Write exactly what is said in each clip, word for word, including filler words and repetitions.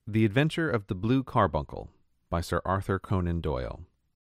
The Adventure of the Blue Carbuncle by Sir Arthur Conan Doyle.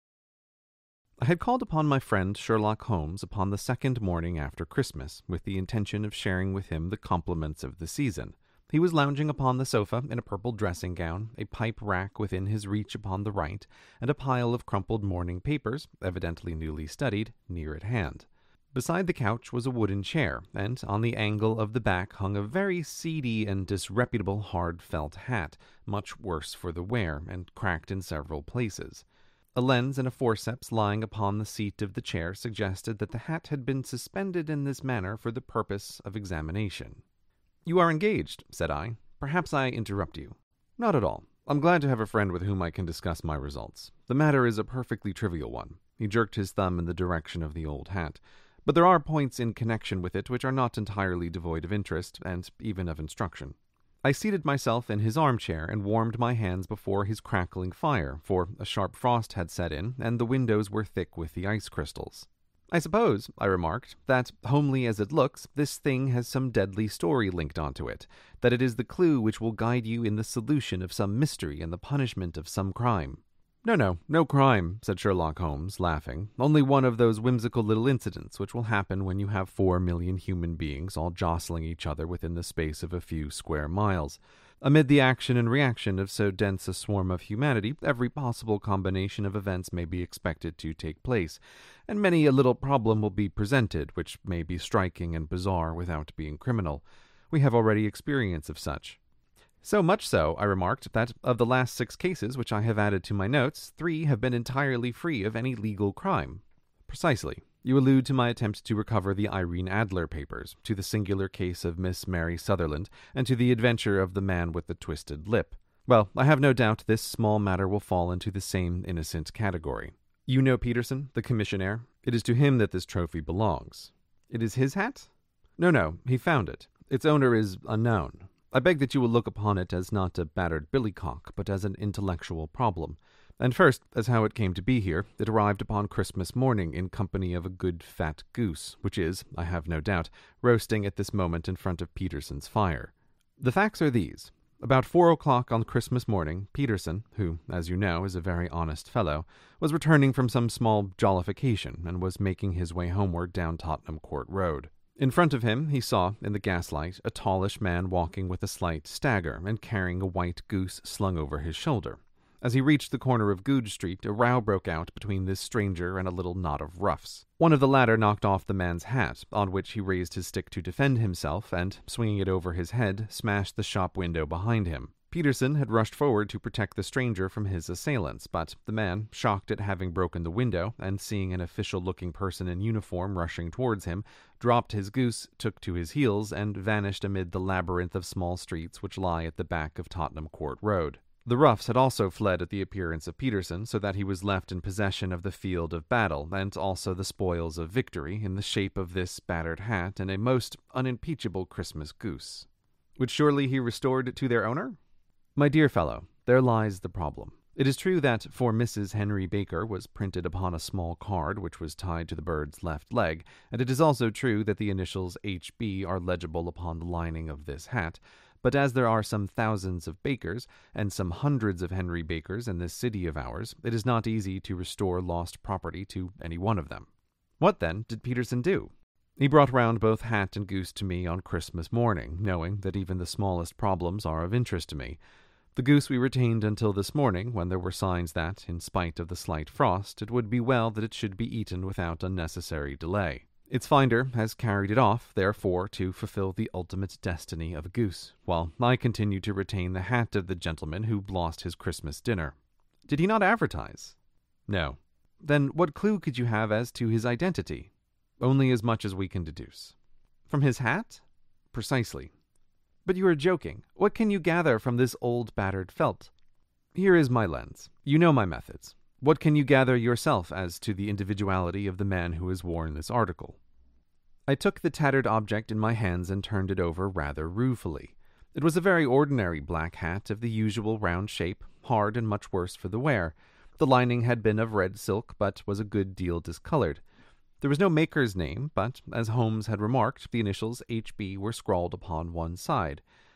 I had called upon my friend Sherlock Holmes upon the second morning after Christmas, with the intention of sharing with him the compliments of the season. He was lounging upon the sofa in a purple dressing gown, a pipe rack within his reach upon the right, and a pile of crumpled morning papers, evidently newly studied, near at hand. Beside the couch was a wooden chair, and on the angle of the back hung a very seedy and disreputable hard felt hat, much worse for the wear, and cracked in several places. A lens and a forceps lying upon the seat of the chair suggested that the hat had been suspended in this manner for the purpose of examination. "You are engaged," said I. "Perhaps I interrupt you." "Not at all. I'm glad to have a friend with whom I can discuss my results. The matter is a perfectly trivial one." He jerked his thumb in the direction of the old hat. "But there are points in connection with it which are not entirely devoid of interest, and even of instruction." I seated myself in his armchair and warmed my hands before his crackling fire, for a sharp frost had set in, and the windows were thick with the ice crystals. "I suppose," I remarked, "that, homely as it looks, this thing has some deadly story linked onto it, that it is the clue which will guide you in the solution of some mystery and the punishment of some crime." "No, no, no crime," said Sherlock Holmes, laughing. "Only one of those whimsical little incidents which will happen when you have four million human beings all jostling each other within the space of a few square miles. Amid the action and reaction of so dense a swarm of humanity, every possible combination of events may be expected to take place, and many a little problem will be presented, which may be striking and bizarre without being criminal. We have already experience of such." "So much so," I remarked, "that of the last six cases which I have added to my notes, three have been entirely free of any legal crime." "Precisely. You allude to my attempt to recover the Irene Adler papers, to the singular case of Miss Mary Sutherland, and to the adventure of the man with the twisted lip. Well, I have no doubt this small matter will fall into the same innocent category. You know Peterson, the commissionaire? It is to him that this trophy belongs." "It is his hat?" "No, no. He found it. Its owner is unknown. I beg that you will look upon it as not a battered billycock, but as an intellectual problem. And first, as how it came to be here, it arrived upon Christmas morning in company of a good fat goose, which is, I have no doubt, roasting at this moment in front of Peterson's fire. The facts are these. About four o'clock on Christmas morning, Peterson, who, as you know, is a very honest fellow, was returning from some small jollification, and was making his way homeward down Tottenham Court Road. In front of him he saw, in the gaslight, a tallish man walking with a slight stagger, and carrying a white goose slung over his shoulder. As he reached the corner of Goodge Street, a row broke out between this stranger and a little knot of roughs. One of the latter knocked off the man's hat, on which he raised his stick to defend himself, and, swinging it over his head, smashed the shop window behind him. Peterson had rushed forward to protect the stranger from his assailants, but the man, shocked at having broken the window, and seeing an official-looking person in uniform rushing towards him, dropped his goose, took to his heels, and vanished amid the labyrinth of small streets which lie at the back of Tottenham Court Road. The roughs had also fled at the appearance of Peterson, so that he was left in possession of the field of battle, and also the spoils of victory, in the shape of this battered hat and a most unimpeachable Christmas goose. Which surely he restored to their owner? My dear fellow, there lies the problem. It is true that "For Missus Henry Baker" was printed upon a small card which was tied to the bird's left leg, and it is also true that the initials H B are legible upon the lining of this hat, but as there are some thousands of Bakers, and some hundreds of Henry Bakers in this city of ours, it is not easy to restore lost property to any one of them. What, then, did Peterson do? He brought round both hat and goose to me on Christmas morning, knowing that even the smallest problems are of interest to me. The goose we retained until this morning, when there were signs that, in spite of the slight frost, it would be well that it should be eaten without unnecessary delay. Its finder has carried it off, therefore, to fulfill the ultimate destiny of a goose, while I continue to retain the hat of the gentleman who lost his Christmas dinner. Did he not advertise? No. Then what clue could you have as to his identity? Only as much as we can deduce. From his hat? Precisely. But you are joking. What can you gather from this old battered felt? Here is my lens. You know my methods. What can you gather yourself as to the individuality of the man who has worn this article? I took the tattered object in my hands and turned it over rather ruefully. It was a very ordinary black hat of the usual round shape, hard and much worse for the wear. The lining had been of red silk, but was a good deal discolored. There was no maker's name, but, as Holmes had remarked, the initials H B were scrawled upon one side.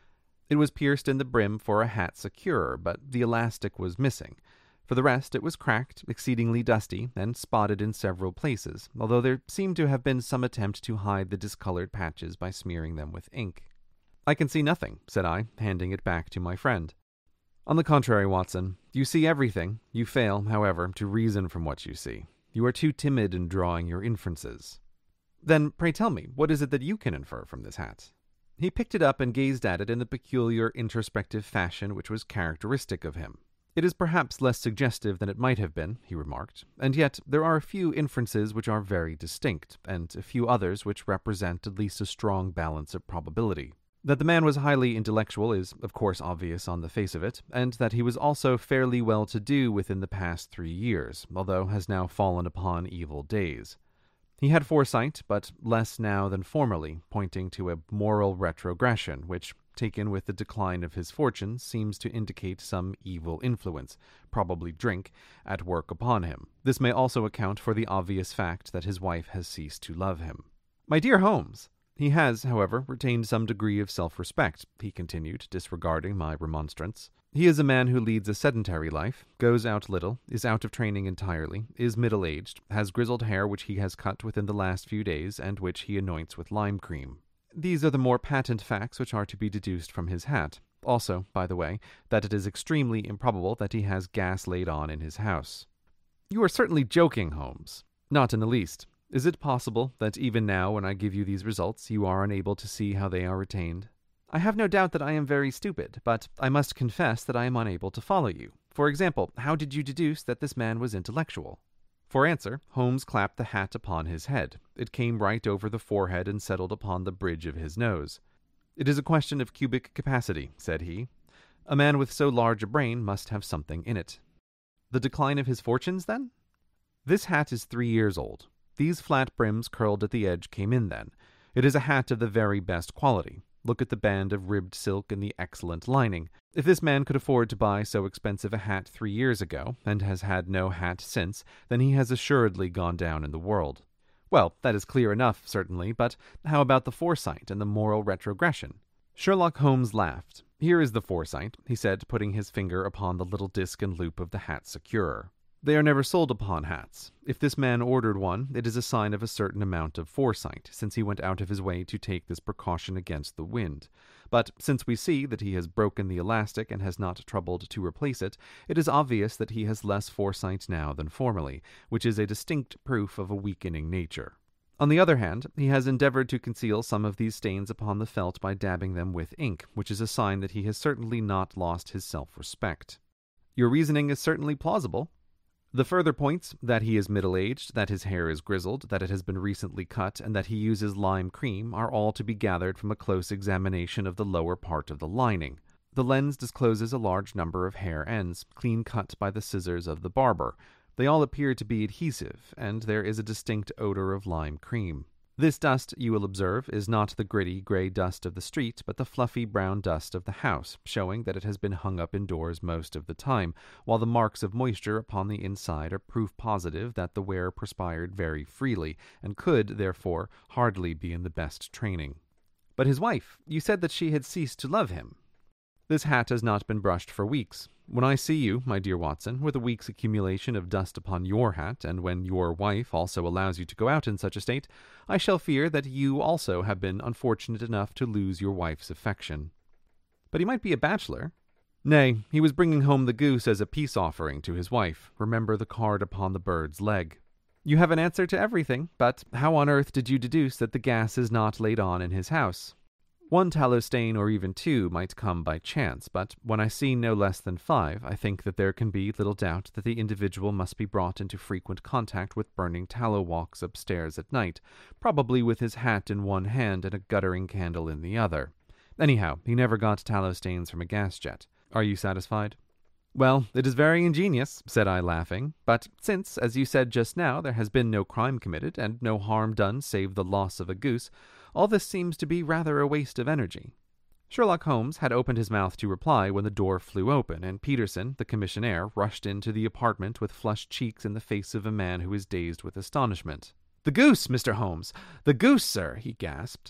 It was pierced in the brim for a hat securer, but the elastic was missing. For the rest, it was cracked, exceedingly dusty, and spotted in several places, although there seemed to have been some attempt to hide the discolored patches by smearing them with ink. "I can see nothing," said I, handing it back to my friend. "On the contrary, Watson, you see everything. You fail, however, to reason from what you see. You are too timid in drawing your inferences." "Then, pray tell me, what is it that you can infer from this hat?" He picked it up and gazed at it in the peculiar introspective fashion which was characteristic of him. "It is perhaps less suggestive than it might have been," he remarked, "and yet there are a few inferences which are very distinct, and a few others which represent at least a strong balance of probability. That the man was highly intellectual is, of course, obvious on the face of it, and that he was also fairly well-to-do within the past three years, although has now fallen upon evil days. He had foresight, but less now than formerly, pointing to a moral retrogression, which, taken with the decline of his fortunes, seems to indicate some evil influence, probably drink, at work upon him. This may also account for the obvious fact that his wife has ceased to love him." "My dear Holmes!" "He has, however, retained some degree of self-respect," he continued, disregarding my remonstrance. "He is a man who leads a sedentary life, goes out little, is out of training entirely, is middle-aged, has grizzled hair which he has cut within the last few days, and which he anoints with lime cream. These are the more patent facts which are to be deduced from his hat. Also, by the way, that it is extremely improbable that he has gas laid on in his house." "You are certainly joking, Holmes." "Not in the least. Is it possible that even now, when I give you these results, you are unable to see how they are retained?" "I have no doubt that I am very stupid, but I must confess that I am unable to follow you. For example, how did you deduce that this man was intellectual?" For answer, Holmes clapped the hat upon his head. It came right over the forehead and settled upon the bridge of his nose. "It is a question of cubic capacity," said he. "A man with so large a brain must have something in it." "The decline of his fortunes, then?" "This hat is three years old. These flat brims curled at the edge came in then. It is a hat of the very best quality. Look at the band of ribbed silk and the excellent lining. If this man could afford to buy so expensive a hat three years ago, and has had no hat since, then he has assuredly gone down in the world." "Well, that is clear enough, certainly, but how about the foresight and the moral retrogression?" Sherlock Holmes laughed. "Here is the foresight," he said, putting his finger upon the little disc and loop of the hat securer. "They are never sold upon hats. If this man ordered one, it is a sign of a certain amount of foresight, since he went out of his way to take this precaution against the wind. But since we see that he has broken the elastic and has not troubled to replace it, it is obvious that he has less foresight now than formerly, which is a distinct proof of a weakening nature. On the other hand, he has endeavored to conceal some of these stains upon the felt by dabbing them with ink, which is a sign that he has certainly not lost his self-respect." "Your reasoning is certainly plausible." "The further points, that he is middle-aged, that his hair is grizzled, that it has been recently cut, and that he uses lime cream, are all to be gathered from a close examination of the lower part of the lining. The lens discloses a large number of hair ends, clean cut by the scissors of the barber. They all appear to be adhesive, and there is a distinct odor of lime cream. This dust, you will observe, is not the gritty gray dust of the street, but the fluffy brown dust of the house, showing that it has been hung up indoors most of the time, while the marks of moisture upon the inside are proof positive that the wearer perspired very freely, and could, therefore, hardly be in the best training." "But his wife, you said that she had ceased to love him." "This hat has not been brushed for weeks. When I see you, my dear Watson, with a week's accumulation of dust upon your hat, and when your wife also allows you to go out in such a state, I shall fear that you also have been unfortunate enough to lose your wife's affection." "But he might be a bachelor." "Nay, he was bringing home the goose as a peace offering to his wife. Remember the card upon the bird's leg." "You have an answer to everything, but how on earth did you deduce that the gas is not laid on in his house?" "One tallow stain or even two might come by chance, but when I see no less than five, I think that there can be little doubt that the individual must be brought into frequent contact with burning tallow walks upstairs at night, probably with his hat in one hand and a guttering candle in the other. Anyhow, he never got tallow stains from a gas jet. Are you satisfied?" "Well, it is very ingenious," said I, laughing, "but since, as you said just now, there has been no crime committed, and no harm done save the loss of a goose, all this seems to be rather a waste of energy." Sherlock Holmes had opened his mouth to reply when the door flew open, and Peterson, the commissionaire, rushed into the apartment with flushed cheeks and the face of a man who is dazed with astonishment. "The goose, Mister Holmes! The goose, sir!" he gasped.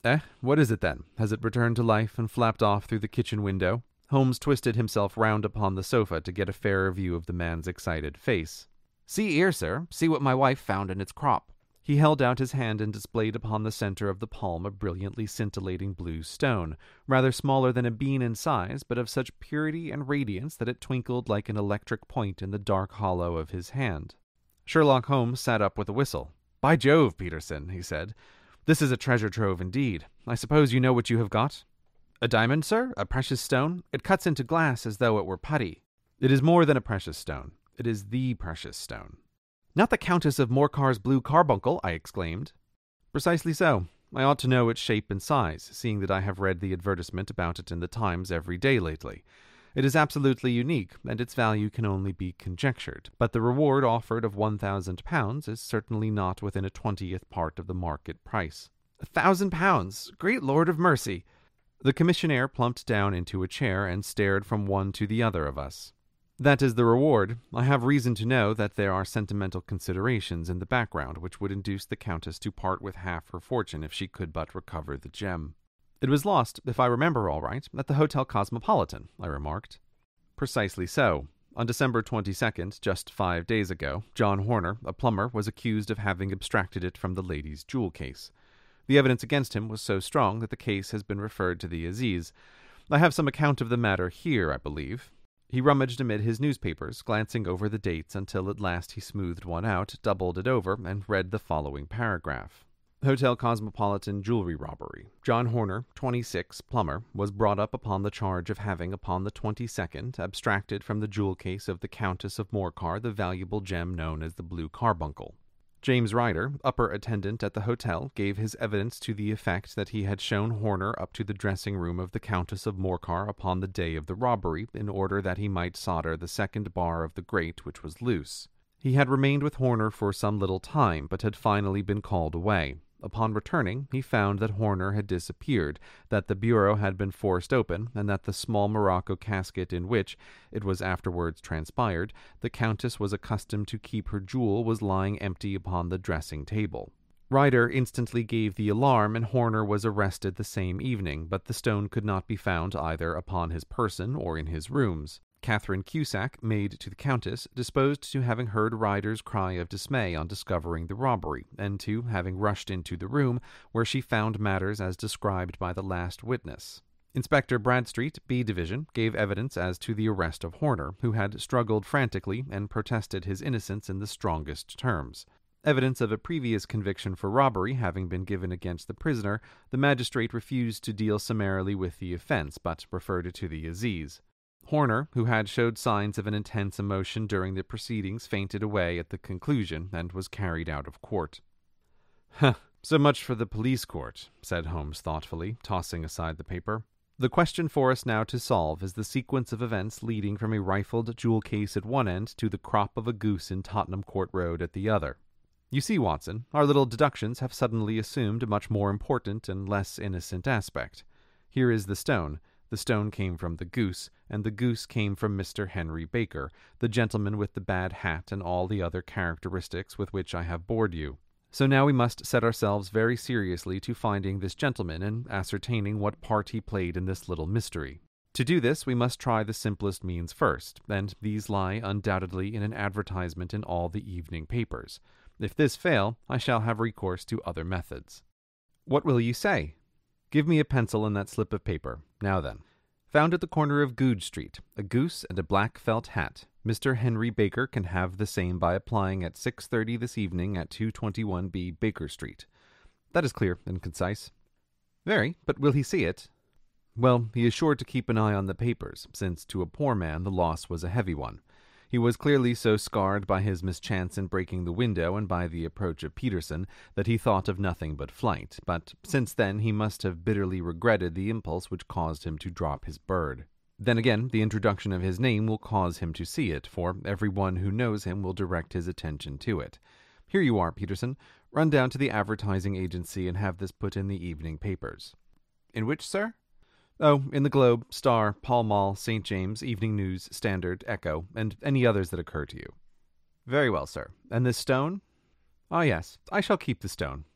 Eh, what is it then? Has it returned to life and flapped off through the kitchen window? Holmes twisted himself round upon the sofa to get a fairer view of the man's excited face. See here, sir. See what my wife found in its crop. He held out his hand and displayed upon the center of the palm a brilliantly scintillating blue stone, rather smaller than a bean in size, but of such purity and radiance that it twinkled like an electric point in the dark hollow of his hand. Sherlock Holmes sat up with a whistle. "By Jove, Peterson," he said, "this is a treasure trove indeed. I suppose you know what you have got?" "A diamond, sir? A precious stone? It cuts into glass as though it were putty." "It is more than a precious stone. It is the precious stone." "Not the Countess of Morcar's blue carbuncle!" I exclaimed. "Precisely so. I ought to know its shape and size, seeing that I have read the advertisement about it in the Times every day lately. It is absolutely unique, and its value can only be conjectured, but the reward offered of one thousand pounds is certainly not within a twentieth part of the market price." "A thousand pounds! Great Lord of mercy!" The commissionaire plumped down into a chair and stared from one to the other of us. "That is the reward. I have reason to know that there are sentimental considerations in the background which would induce the Countess to part with half her fortune if she could but recover the gem." "It was lost, if I remember all right, at the Hotel Cosmopolitan," I remarked. "Precisely so. On December twenty-second, just five days ago, John Horner, a plumber, was accused of having abstracted it from the lady's jewel case. The evidence against him was so strong that the case has been referred to the Assize. I have some account of the matter here, I believe." He rummaged amid his newspapers, glancing over the dates until at last he smoothed one out, doubled it over, and read the following paragraph. "Hotel Cosmopolitan jewelry robbery. John Horner, twenty-six, plumber, was brought up upon the charge of having, upon the twenty-second, abstracted from the jewel case of the Countess of Morcar the valuable gem known as the blue carbuncle. James Ryder, upper attendant at the hotel, gave his evidence to the effect that he had shown Horner up to the dressing-room of the Countess of Morcar upon the day of the robbery, in order that he might solder the second bar of the grate, which was loose. He had remained with Horner for some little time, but had finally been called away. Upon returning, he found that Horner had disappeared, that the bureau had been forced open, and that the small morocco casket in which, it was afterwards transpired, the Countess was accustomed to keep her jewel was lying empty upon the dressing-table. Ryder instantly gave the alarm, and Horner was arrested the same evening, but the stone could not be found either upon his person or in his rooms. Catherine Cusack, maid to the Countess, disposed to having heard Ryder's cry of dismay on discovering the robbery, and to having rushed into the room, where she found matters as described by the last witness. Inspector Bradstreet, B Division, gave evidence as to the arrest of Horner, who had struggled frantically and protested his innocence in the strongest terms. Evidence of a previous conviction for robbery having been given against the prisoner, the magistrate refused to deal summarily with the offense, but referred it to the Assize. Horner, who had showed signs of an intense emotion during the proceedings, fainted away at the conclusion, and was carried out of court. "Huh, so much for the police court," said Holmes thoughtfully, tossing aside the paper. "The question for us now to solve is the sequence of events leading from a rifled jewel case at one end to the crop of a goose in Tottenham Court Road at the other. You see, Watson, our little deductions have suddenly assumed a much more important and less innocent aspect. Here is the stone. The stone came from the goose, and the goose came from Mister Henry Baker, the gentleman with the bad hat and all the other characteristics with which I have bored you. So now we must set ourselves very seriously to finding this gentleman and ascertaining what part he played in this little mystery. To do this, we must try the simplest means first, and these lie undoubtedly in an advertisement in all the evening papers. If this fail, I shall have recourse to other methods." "What will you say?" "Give me a pencil and that slip of paper. Now then. Found at the corner of Goodge Street, a goose and a black felt hat. Mister Henry Baker can have the same by applying at six thirty this evening at two twenty-one B Baker Street. That is clear and concise." "Very, but will he see it?" "Well, he is sure to keep an eye on the papers, since to a poor man the loss was a heavy one. He was clearly so scarred by his mischance in breaking the window and by the approach of Peterson that he thought of nothing but flight, but since then he must have bitterly regretted the impulse which caused him to drop his bird. Then again, the introduction of his name will cause him to see it, for every one who knows him will direct his attention to it. Here you are, Peterson. Run down to the advertising agency and have this put in the evening papers." "In which, sir?" "Oh, in the Globe, Star, Pall Mall, Saint James, Evening News, Standard, Echo, and any others that occur to you." "Very well, sir. And this stone?" "Ah, yes, I shall keep the stone.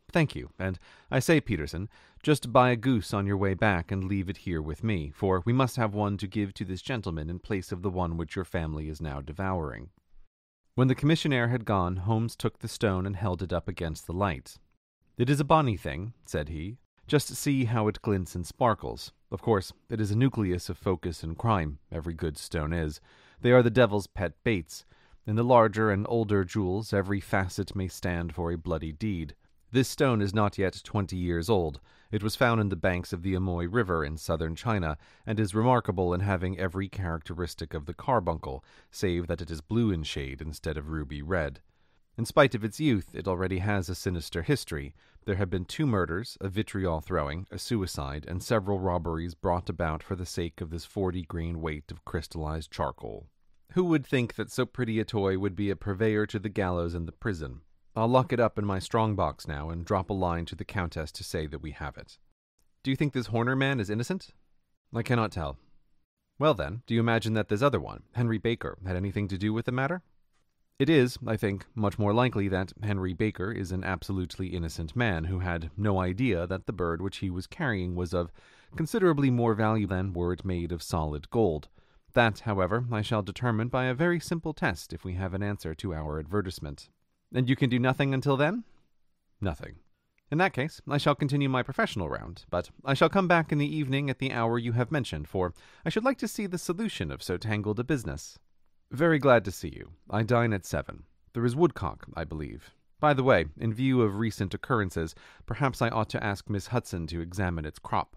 Thank you, and I say, Peterson, just buy a goose on your way back and leave it here with me, for we must have one to give to this gentleman in place of the one which your family is now devouring." When the commissionaire had gone, Holmes took the stone and held it up against the light. "It is a bonny thing," said he. "Just see how it glints and sparkles. Of course, it is a nucleus of focus and crime, every good stone is. They are the devil's pet baits. In the larger and older jewels, every facet may stand for a bloody deed. This stone is not yet twenty years old. It was found in the banks of the Amoy River in southern China, and is remarkable in having every characteristic of the carbuncle, save that it is blue in shade instead of ruby red. In spite of its youth, it already has a sinister history. There have been two murders, a vitriol throwing, a suicide, and several robberies brought about for the sake of this forty-grain weight of crystallized charcoal. Who would think that so pretty a toy would be a purveyor to the gallows and the prison? I'll lock it up in my strong-box now and drop a line to the Countess to say that we have it. Do you think this Horner man is innocent? I cannot tell. Well then, do you imagine that this other one, Henry Baker, had anything to do with the matter? It is, I think, much more likely that Henry Baker is an absolutely innocent man who had no idea that the bird which he was carrying was of considerably more value than were it made of solid gold. That, however, I shall determine by a very simple test if we have an answer to our advertisement. And you can do nothing until then? Nothing. In that case, I shall continue my professional round, but I shall come back in the evening at the hour you have mentioned, for I should like to see the solution of so tangled a business. Very glad to see you. I dine at seven. There is woodcock, I believe. By the way, in view of recent occurrences, perhaps I ought to ask Miss Hudson to examine its crop.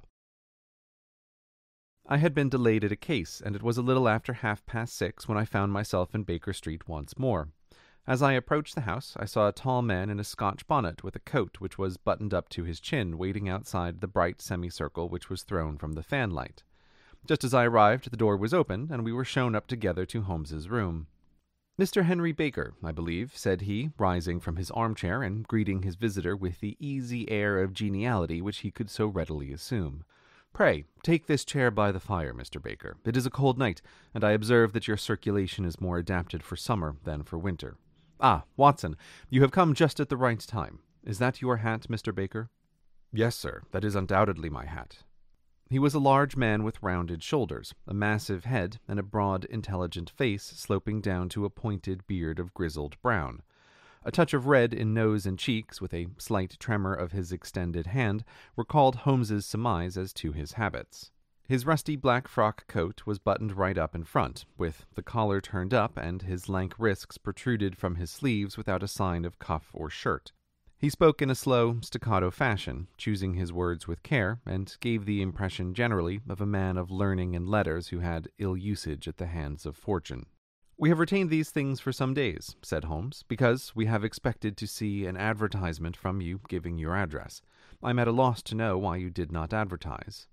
I had been delayed at a case, and it was a little after half-past six when I found myself in Baker Street once more. As I approached the house, I saw a tall man in a Scotch bonnet with a coat which was buttoned up to his chin waiting outside the bright semicircle which was thrown from the fanlight. Just as I arrived, the door was opened, and we were shown up together to Holmes's room. "Mister Henry Baker, I believe," said he, rising from his armchair and greeting his visitor with the easy air of geniality which he could so readily assume. "Pray, take this chair by the fire, Mister Baker. It is a cold night, and I observe that your circulation is more adapted for summer than for winter. Ah, Watson, you have come just at the right time. Is that your hat, Mister Baker?" "Yes, sir, that is undoubtedly my hat." He was a large man with rounded shoulders, a massive head, and a broad, intelligent face sloping down to a pointed beard of grizzled brown. A touch of red in nose and cheeks, with a slight tremor of his extended hand, recalled Holmes's surmise as to his habits. His rusty black frock coat was buttoned right up in front, with the collar turned up, and his lank wrists protruded from his sleeves without a sign of cuff or shirt. He spoke in a slow, staccato fashion, choosing his words with care, and gave the impression generally of a man of learning and letters who had ill usage at the hands of fortune. "We have retained these things for some days," said Holmes, "because we have expected to see an advertisement from you giving your address. I am at a loss to know why you did not advertise."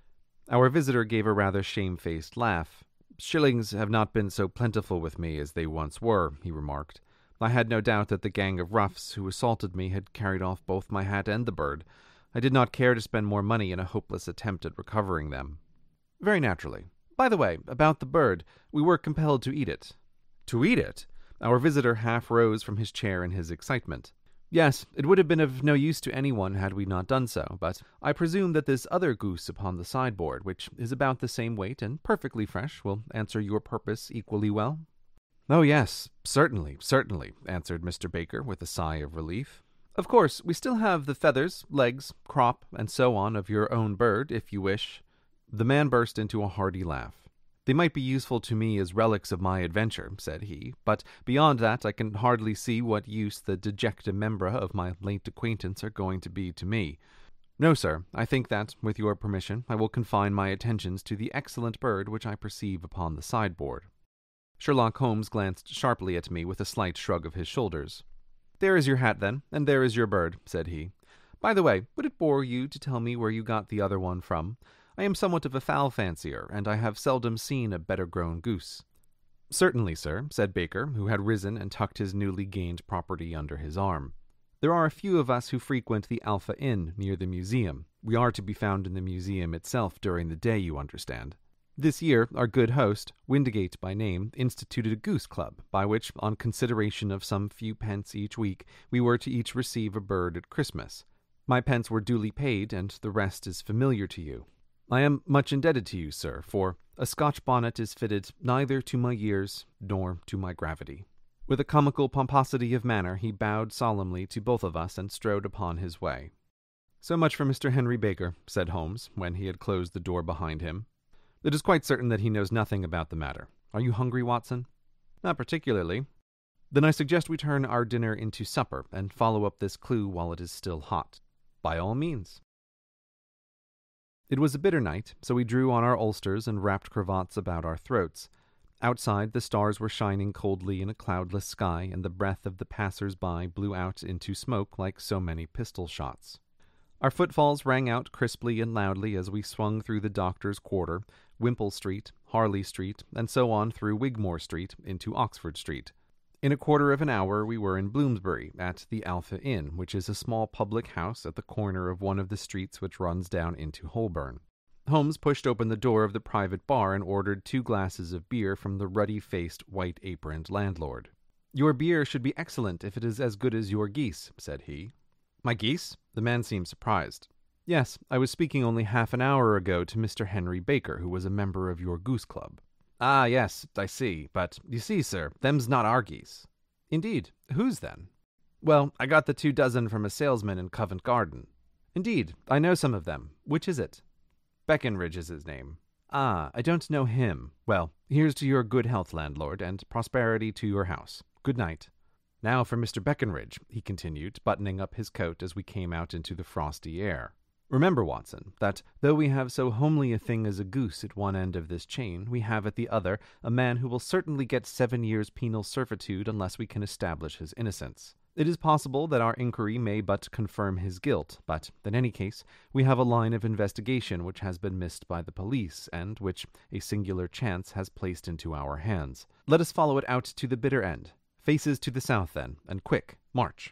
Our visitor gave a rather shamefaced laugh. "Shillings have not been so plentiful with me as they once were," he remarked. "I had no doubt that the gang of roughs who assaulted me had carried off both my hat and the bird. I did not care to spend more money in a hopeless attempt at recovering them." "Very naturally. By the way, about the bird, we were compelled to eat it." "To eat it?" Our visitor half rose from his chair in his excitement. "Yes, it would have been of no use to anyone had we not done so, but I presume that this other goose upon the sideboard, which is about the same weight and perfectly fresh, will answer your purpose equally well?" "Oh, yes, certainly, certainly," answered Mister Baker with a sigh of relief. "Of course, we still have the feathers, legs, crop, and so on of your own bird, if you wish." The man burst into a hearty laugh. "They might be useful to me as relics of my adventure," said he, "but beyond that I can hardly see what use the dejecta membra of my late acquaintance are going to be to me. No, sir, I think that, with your permission, I will confine my attentions to the excellent bird which I perceive upon the sideboard." Sherlock Holmes glanced sharply at me with a slight shrug of his shoulders. "There is your hat, then, and there is your bird," said he. "By the way, would it bore you to tell me where you got the other one from? I am somewhat of a fowl fancier, and I have seldom seen a better-grown goose." "Certainly, sir," said Baker, who had risen and tucked his newly gained property under his arm. "There are a few of us who frequent the Alpha Inn near the museum. We are to be found in the museum itself during the day, you understand. This year, our good host, Windigate by name, instituted a goose club, by which, on consideration of some few pence each week, we were to each receive a bird at Christmas. My pence were duly paid, and the rest is familiar to you. I am much indebted to you, sir, for a Scotch bonnet is fitted neither to my years nor to my gravity. With a comical pomposity of manner, he bowed solemnly to both of us and strode upon his way. So much for Mister Henry Baker, said Holmes, when he had closed the door behind him. It is quite certain that he knows nothing about the matter. Are you hungry, Watson? Not particularly. Then I suggest we turn our dinner into supper and follow up this clue while it is still hot. By all means. It was a bitter night, so we drew on our ulsters and wrapped cravats about our throats. Outside, the stars were shining coldly in a cloudless sky, and the breath of the passers-by blew out into smoke like so many pistol shots. Our footfalls rang out crisply and loudly as we swung through the Doctor's Quarter, Wimpole Street, Harley Street, and so on through Wigmore Street into Oxford Street. In a quarter of an hour we were in Bloomsbury, at the Alpha Inn, which is a small public house at the corner of one of the streets which runs down into Holborn. Holmes pushed open the door of the private bar and ordered two glasses of beer from the ruddy-faced, white-aproned landlord. "Your beer should be excellent if it is as good as your geese," said he. "My geese?" The man seemed surprised. "Yes, I was speaking only half an hour ago to Mister Henry Baker, who was a member of your goose club." "Ah, yes, I see. But, you see, sir, them's not our geese." "Indeed. Whose, then?" "Well, I got the two dozen from a salesman in Covent Garden." "Indeed. I know some of them. Which is it?" "Beckenridge is his name." "Ah, I don't know him. Well, here's to your good health, landlord, and prosperity to your house. Good night. Now for Mister Beckenridge," he continued, buttoning up his coat as we came out into the frosty air. "Remember, Watson, that though we have so homely a thing as a goose at one end of this chain, we have at the other a man who will certainly get seven years' penal servitude unless we can establish his innocence. It is possible that our inquiry may but confirm his guilt, but, in any case, we have a line of investigation which has been missed by the police, and which a singular chance has placed into our hands. Let us follow it out to the bitter end. Faces to the south, then, and quick, march."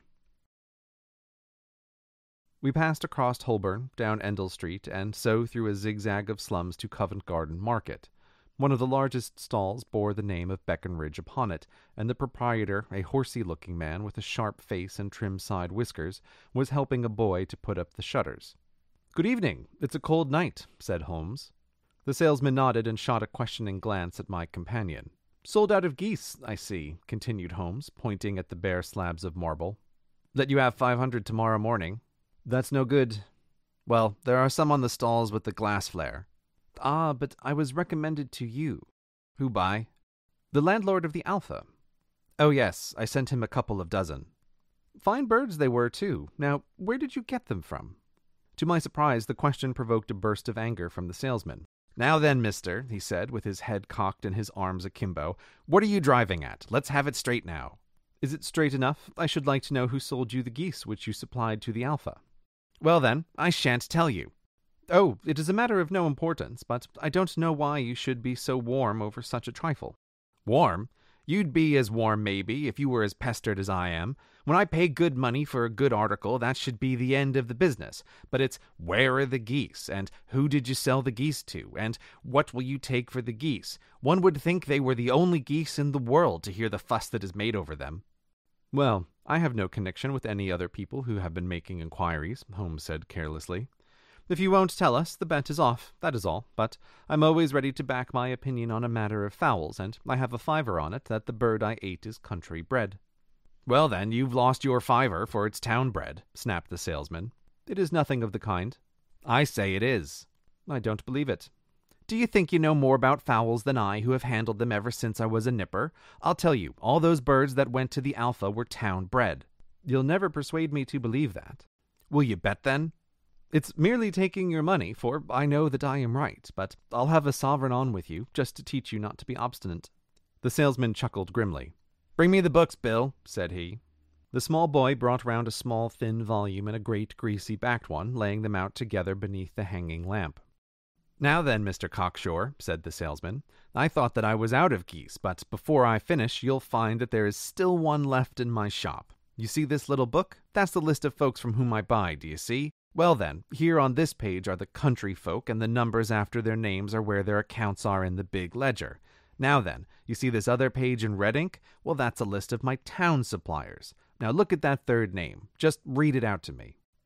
We passed across Holborn, down Endell Street, and so through a zigzag of slums to Covent Garden Market. One of the largest stalls bore the name of Beckenridge upon it, and the proprietor, a horsey-looking man with a sharp face and trim side whiskers, was helping a boy to put up the shutters. "Good evening. It's a cold night," said Holmes. The salesman nodded and shot a questioning glance at my companion. "Sold out of geese, I see," continued Holmes, pointing at the bare slabs of marble. "Let you have five hundred tomorrow morning." "That's no good." "Well, there are some on the stalls with the glass flare." "Ah, but I was recommended to you." "Who by?" "The landlord of the Alpha." "Oh, yes, I sent him a couple of dozen." "Fine birds they were, too. Now, where did you get them from?" To my surprise, the question provoked a burst of anger from the salesman. "Now then, mister," he said, with his head cocked and his arms akimbo, "what are you driving at? Let's have it straight now." "Is it straight enough? I should like to know who sold you the geese which you supplied to the Alpha." "Well, then, I shan't tell you." "Oh, it is a matter of no importance, but I don't know why you should be so warm over such a trifle." "Warm? You'd be as warm, maybe, if you were as pestered as I am. When I pay good money for a good article, that should be the end of the business. But it's, where are the geese, and who did you sell the geese to, and what will you take for the geese? One would think they were the only geese in the world to hear the fuss that is made over them." "Well, I have no connection with any other people who have been making inquiries," Holmes said carelessly. "If you won't tell us, the bet is off, that is all. But I'm always ready to back my opinion on a matter of fowls, and I have a fiver on it that the bird I ate is country bred." "Well, then, you've lost your fiver, for it's town bred," snapped the salesman. "It is nothing of the kind." "I say it is." "I don't believe it." "Do you think you know more about fowls than I, who have handled them ever since I was a nipper? I'll tell you, all those birds that went to the Alpha were town bred." "You'll never persuade me to believe that." "Will you bet, then?" "It's merely taking your money, for I know that I am right, but I'll have a sovereign on with you, just to teach you not to be obstinate." The salesman chuckled grimly. "Bring me the books, Bill," said he. The small boy brought round a small thin volume and a great greasy-backed one, laying them out together beneath the hanging lamp. "Now then, Mister Cocksure," said the salesman, "I thought that I was out of geese, but before I finish you'll find that there is still one left in my shop. You see this little book? That's the list of folks from whom I buy, do you see? Well then, here on this page are the country folk, and the numbers after their names are where their accounts are in the big ledger. Now then, you see this other page in red ink? Well, that's a list of my town suppliers. Now look at that third name. Just read it out to me."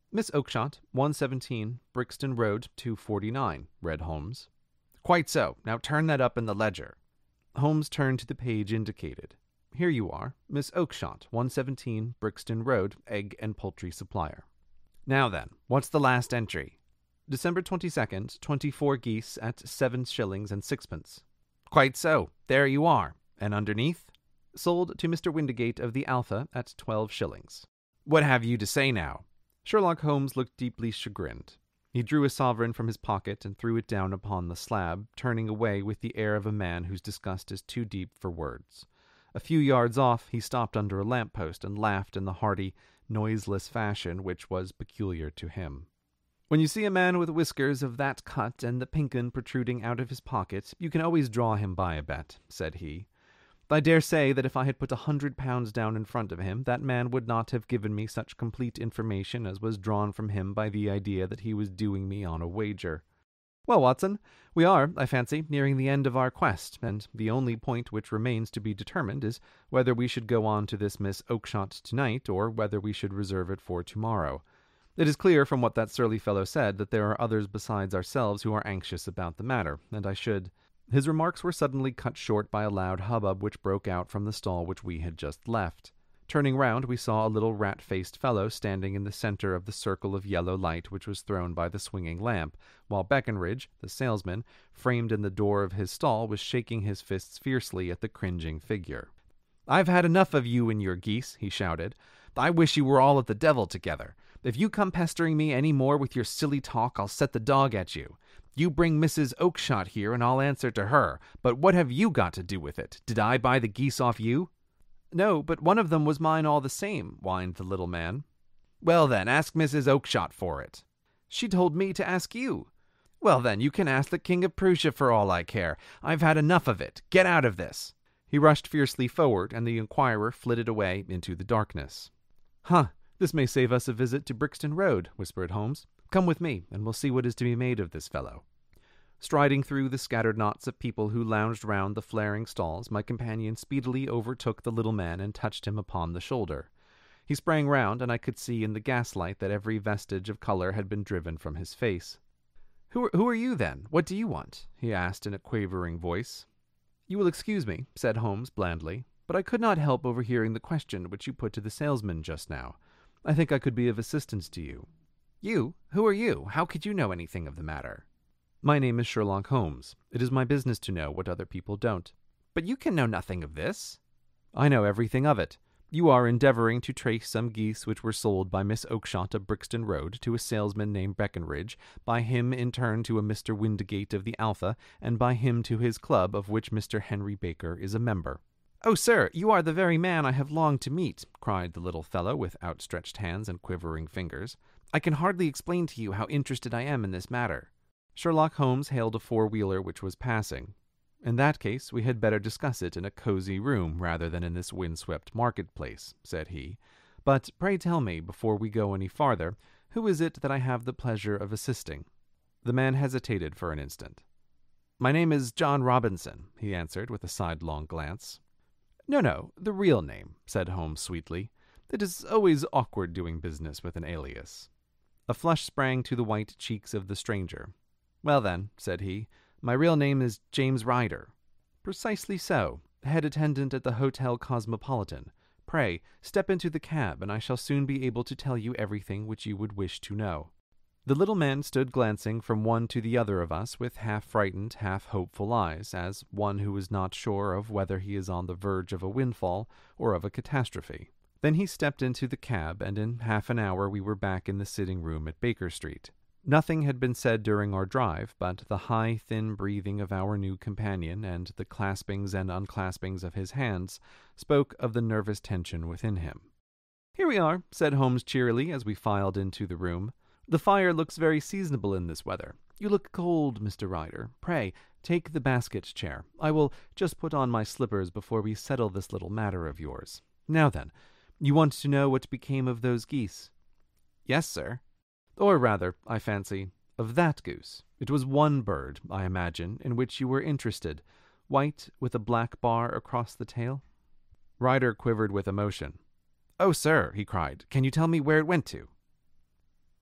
Miss Oakshott, one seventeen, Brixton Road, two forty-nine, read Holmes. Quite so. Now turn that up in the ledger. Holmes turned to the page indicated. Here you are, Miss Oakshott, one seventeen, Brixton Road, egg and poultry supplier. Now then, what's the last entry? December twenty-second, twenty-four geese at seven shillings and sixpence. Quite so. There you are. And underneath? Sold to Mister Windigate of the Alpha at twelve shillings. What have you to say now? Sherlock Holmes looked deeply chagrined. He drew a sovereign from his pocket and threw it down upon the slab, turning away with the air of a man whose disgust is too deep for words. A few yards off, he stopped under a lamp-post and laughed in the hearty, noiseless fashion which was peculiar to him. When you see a man with whiskers of that cut and the pink 'un protruding out of his pocket, you can always draw him by a bet, said he. I dare say that if I had put a hundred pounds down in front of him, that man would not have given me such complete information as was drawn from him by the idea that he was doing me on a wager. Well, Watson, we are, I fancy, nearing the end of our quest, and the only point which remains to be determined is whether we should go on to this Miss Oakshott tonight, or whether we should reserve it for tomorrow. It is clear from what that surly fellow said that there are others besides ourselves who are anxious about the matter, and I should— His remarks were suddenly cut short by a loud hubbub which broke out from the stall which we had just left. Turning round, we saw a little rat-faced fellow standing in the centre of the circle of yellow light which was thrown by the swinging lamp, while Beckenridge, the salesman, framed in the door of his stall, was shaking his fists fiercely at the cringing figure. "I've had enough of you and your geese," he shouted. "I wish you were all at the devil together. If you come pestering me any more with your silly talk, I'll set the dog at you. You bring Missus Oakshott here, and I'll answer to her. But what have you got to do with it? Did I buy the geese off you?" "No, but one of them was mine all the same," whined the little man. "Well, then, ask Missus Oakshott for it." "She told me to ask you." "Well, then, you can ask the King of Prussia for all I care. I've had enough of it. Get out of this." He rushed fiercely forward, and the inquirer flitted away into the darkness. "Huh, this may save us a visit to Brixton Road," whispered Holmes. "Come with me, and we'll see what is to be made of this fellow." Striding through the scattered knots of people who lounged round the flaring stalls, my companion speedily overtook the little man and touched him upon the shoulder. He sprang round, and I could see in the gaslight that every vestige of colour had been driven from his face. Who are, who are you, then? What do you want?" he asked in a quavering voice. "You will excuse me," said Holmes blandly, "but I could not help overhearing the question which you put to the salesman just now. I think I could be of assistance to you." "You? Who are you? How could you know anything of the matter?" "My name is Sherlock Holmes. It is my business to know what other people don't." "But you can know nothing of this." "I know everything of it. You are endeavouring to trace some geese which were sold by Miss Oakshott of Brixton Road to a salesman named Beckenridge, by him in turn to a Mister Windigate of the Alpha, and by him to his club, of which Mister Henry Baker is a member." "Oh, sir, you are the very man I have longed to meet," cried the little fellow with outstretched hands and quivering fingers. "I can hardly explain to you how interested I am in this matter." Sherlock Holmes hailed a four-wheeler which was passing. "In that case, we had better discuss it in a cosy room rather than in this wind-swept marketplace," said he. "But pray tell me, before we go any farther, who is it that I have the pleasure of assisting?" The man hesitated for an instant. "My name is John Robinson," he answered with a sidelong glance. "No, no, the real name," said Holmes sweetly. "It is always awkward doing business with an alias." A flush sprang to the white cheeks of the stranger. "Well, then," said he, "my real name is James Ryder." "Precisely so, head attendant at the Hotel Cosmopolitan. Pray, step into the cab, and I shall soon be able to tell you everything which you would wish to know." The little man stood glancing from one to the other of us with half-frightened, half-hopeful eyes, as one who is not sure of whether he is on the verge of a windfall or of a catastrophe. Then he stepped into the cab, and in half an hour we were back in the sitting-room at Baker Street. Nothing had been said during our drive, but the high, thin breathing of our new companion and the claspings and unclaspings of his hands spoke of the nervous tension within him. "Here we are," said Holmes cheerily as we filed into the room. "The fire looks very seasonable in this weather. You look cold, Mister Ryder. Pray, take the basket chair. I will just put on my slippers before we settle this little matter of yours. Now then, you want to know what became of those geese?" "Yes, sir." "Or rather, I fancy, of that goose. It was one bird, I imagine, in which you were interested, white with a black bar across the tail?" Ryder quivered with emotion. "Oh, sir," he cried, "can you tell me where it went to?"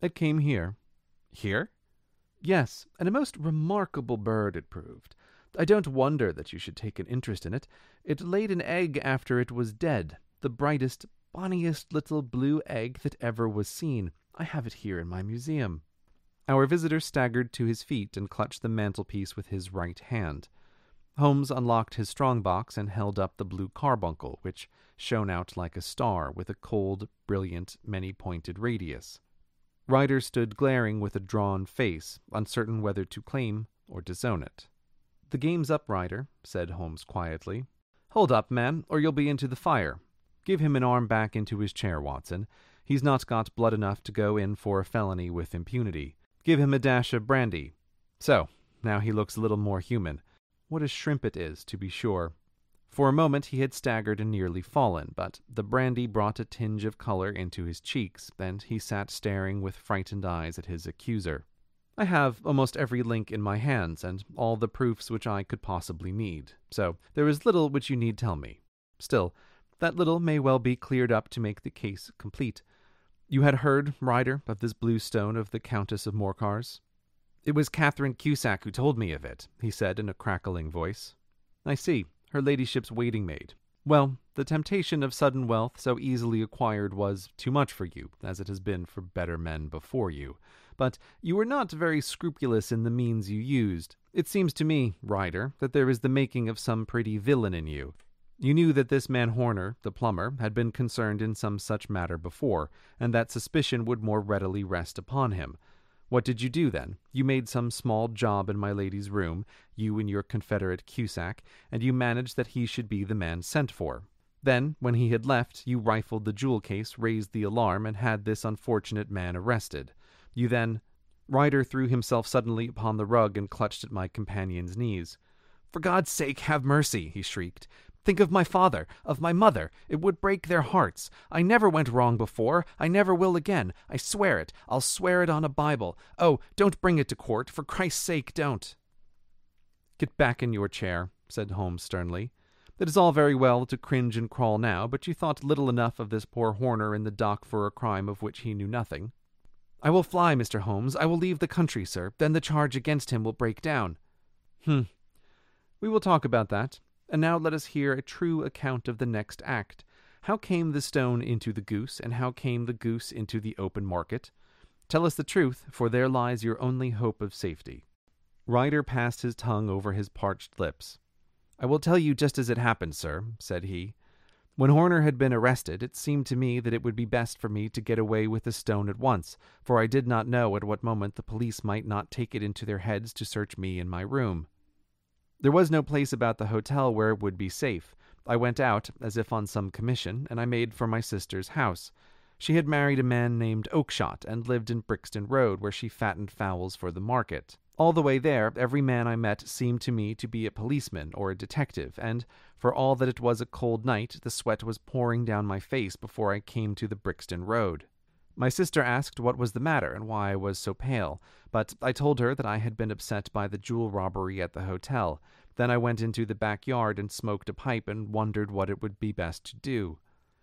It came here. Here? Yes, and a most remarkable bird it proved. I don't wonder that you should take an interest in it. It laid an egg after it was dead, the brightest, bonniest little blue egg that ever was seen. I have it here in my museum." Our visitor staggered to his feet and clutched the mantelpiece with his right hand. Holmes unlocked his strong-box and held up the blue carbuncle, which shone out like a star with a cold, brilliant, many-pointed radius. Ryder stood glaring with a drawn face, uncertain whether to claim or disown it. "The game's up, Ryder," said Holmes quietly. "Hold up, man, or you'll be into the fire. Give him an arm back into his chair, Watson. He's not got blood enough to go in for a felony with impunity. Give him a dash of brandy. So, now he looks a little more human. What a shrimp it is, to be sure." For a moment he had staggered and nearly fallen, but the brandy brought a tinge of color into his cheeks, and he sat staring with frightened eyes at his accuser. "I have almost every link in my hands, and all the proofs which I could possibly need, so there is little which you need tell me. Still, that little may well be cleared up to make the case complete. You had heard, Ryder, of this blue stone of the Countess of Morcar's?" "It was Catherine Cusack who told me of it," he said in a crackling voice. "I see. Her ladyship's waiting-maid. Well, the temptation of sudden wealth so easily acquired was too much for you, as it has been for better men before you. But you were not very scrupulous in the means you used. It seems to me, Ryder, that there is the making of some pretty villain in you. You knew that this man Horner, the plumber, had been concerned in some such matter before, and that suspicion would more readily rest upon him. What did you do, then? You made some small job in my lady's room, you and your confederate Cusack, and you managed that he should be the man sent for. Then, when he had left, you rifled the jewel case, raised the alarm, and had this unfortunate man arrested. You then—" Ryder threw himself suddenly upon the rug and clutched at my companion's knees. "For God's sake, have mercy!" he shrieked. "Think of my father, of my mother. It would break their hearts. I never went wrong before. I never will again. I swear it. I'll swear it on a Bible. Oh, don't bring it to court. For Christ's sake, don't." "Get back in your chair," said Holmes sternly. "It is all very well to cringe and crawl now, but you thought little enough of this poor Horner in the dock for a crime of which he knew nothing." "I will fly, Mister Holmes. I will leave the country, sir. Then the charge against him will break down." "Hmm. We will talk about that. And now let us hear a true account of the next act. How came the stone into the goose, and how came the goose into the open market? Tell us the truth, for there lies your only hope of safety." Ryder passed his tongue over his parched lips. "I will tell you just as it happened, sir," said he. "When Horner had been arrested, it seemed to me that it would be best for me to get away with the stone at once, for I did not know at what moment the police might not take it into their heads to search me in my room. There was no place about the hotel where it would be safe. I went out, as if on some commission, and I made for my sister's house. She had married a man named Oakshott, and lived in Brixton Road, where she fattened fowls for the market. All the way there, every man I met seemed to me to be a policeman or a detective, and, for all that it was a cold night, the sweat was pouring down my face before I came to the Brixton Road. My sister asked what was the matter and why I was so pale, but I told her that I had been upset by the jewel robbery at the hotel. Then I went into the backyard and smoked a pipe and wondered what it would be best to do.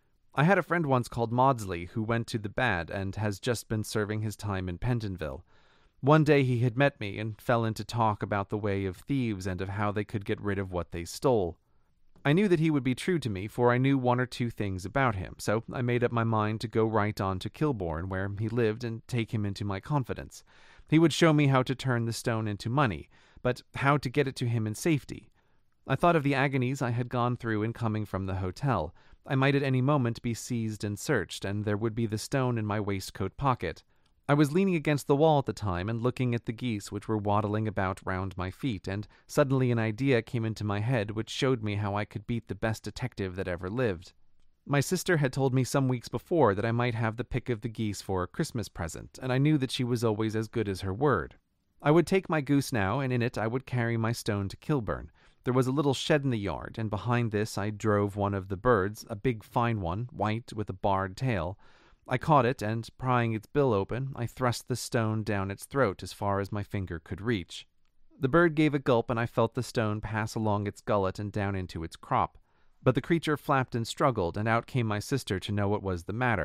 I had a friend once called Maudsley who went to the bad and has just been serving his time in Pentonville. One day he had met me and fell into talk about the way of thieves and of how they could get rid of what they stole. I knew that he would be true to me, for I knew one or two things about him, so I made up my mind to go right on to Kilbourne, where he lived, and take him into my confidence. He would show me how to turn the stone into money, but how to get it to him in safety. I thought of the agonies I had gone through in coming from the hotel. I might at any moment be seized and searched, and there would be the stone in my waistcoat pocket. I was leaning against the wall at the time and looking at the geese which were waddling about round my feet, and suddenly an idea came into my head which showed me how I could beat the best detective that ever lived. My sister had told me some weeks before that I might have the pick of the geese for a Christmas present, and I knew that she was always as good as her word. I would take my goose now, and in it I would carry my stone to Kilbourne. There was a little shed in the yard, and behind this I drove one of the birds, a big fine one, white, with a barred tail. I caught it, and, prying its bill open, I thrust the stone down its throat as far as my finger could reach. The bird gave a gulp, and I felt the stone pass along its gullet and down into its crop. But the creature flapped and struggled, and out came my sister to know what was the matter.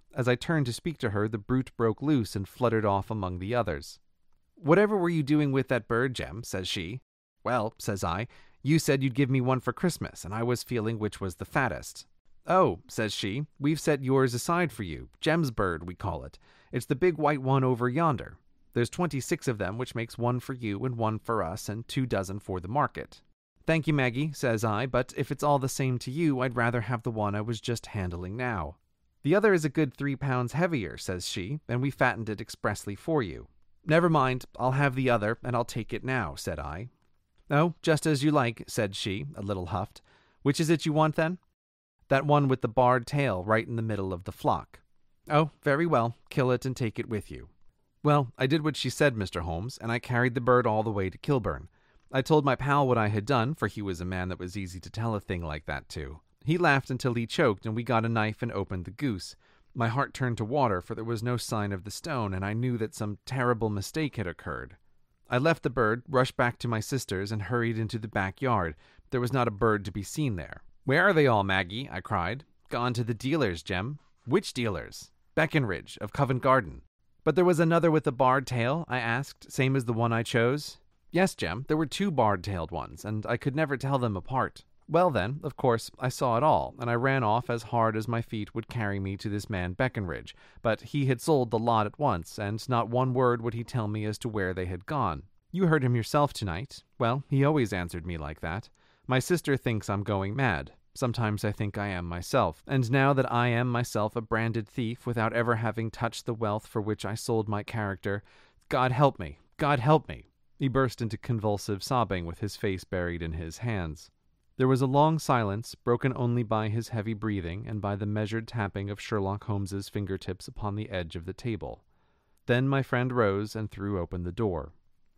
As I turned to speak to her, the brute broke loose and fluttered off among the others. "Whatever were you doing with that bird, Jem?" says she. "Well," says I, "you said you'd give me one for Christmas, and I was feeling which was the fattest." "Oh," says she, "we've set yours aside for you. Jem's bird, we call it. It's the big white one over yonder. There's twenty-six of them, which makes one for you and one for us, and two dozen for the market." "Thank you, Maggie," says I, "but if it's all the same to you, I'd rather have the one I was just handling now." "The other is a good three pounds heavier," says she, "and we fattened it expressly for you." "Never mind, I'll have the other, and I'll take it now," said I. "Oh, just as you like," said she, a little huffed. "Which is it you want, then?" "That one with the barred tail right in the middle of the flock." "Oh, very well, kill it and take it with you." Well, I did what she said, Mister Holmes, and I carried the bird all the way to Kilburn. I told my pal what I had done, for he was a man that was easy to tell a thing like that to. He laughed until he choked, and we got a knife and opened the goose. My heart turned to water, for there was no sign of the stone, and I knew that some terrible mistake had occurred. I left the bird, rushed back to my sister's, and hurried into the backyard. There was not a bird to be seen there. "Where are they all, Maggie?" I cried. "Gone to the dealers, Jem." "Which dealers?" "Beckenridge, of Covent Garden." "But there was another with a barred tail?" I asked, "same as the one I chose?" "Yes, Jem, there were two barred-tailed ones, and I could never tell them apart." Well then, of course, I saw it all, and I ran off as hard as my feet would carry me to this man Beckenridge, but he had sold the lot at once, and not one word would he tell me as to where they had gone. You heard him yourself tonight. Well, he always answered me like that. My sister thinks I'm going mad. Sometimes I think I am myself, and now that I am myself a branded thief without ever having touched the wealth for which I sold my character, God help me, God help me. He burst into convulsive sobbing with his face buried in his hands. There was a long silence, broken only by his heavy breathing and by the measured tapping of Sherlock Holmes's fingertips upon the edge of the table. Then my friend rose and threw open the door.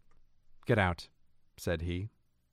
"Get out," said he.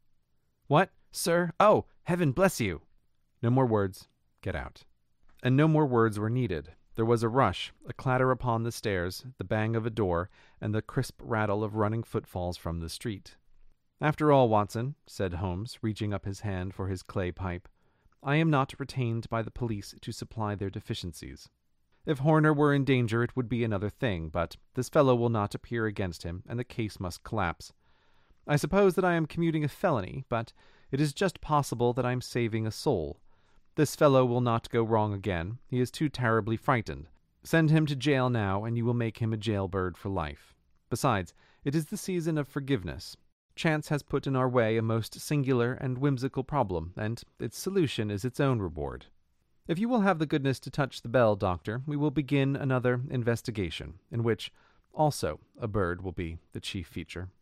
"What, sir? Oh, heaven bless you!" "No more words. Get out." And no more words were needed. There was a rush, a clatter upon the stairs, the bang of a door, and the crisp rattle of running footfalls from the street. "After all, Watson," said Holmes, reaching up his hand for his clay pipe, "I am not retained by the police to supply their deficiencies. If Horner were in danger it would be another thing, but this fellow will not appear against him, and the case must collapse. I suppose that I am commuting a felony, but it is just possible that I am saving a soul. This fellow will not go wrong again. He is too terribly frightened. Send him to jail now, and you will make him a jailbird for life. Besides, it is the season of forgiveness. Chance has put in our way a most singular and whimsical problem, and its solution is its own reward. If you will have the goodness to touch the bell, Doctor, we will begin another investigation, in which also a bird will be the chief feature."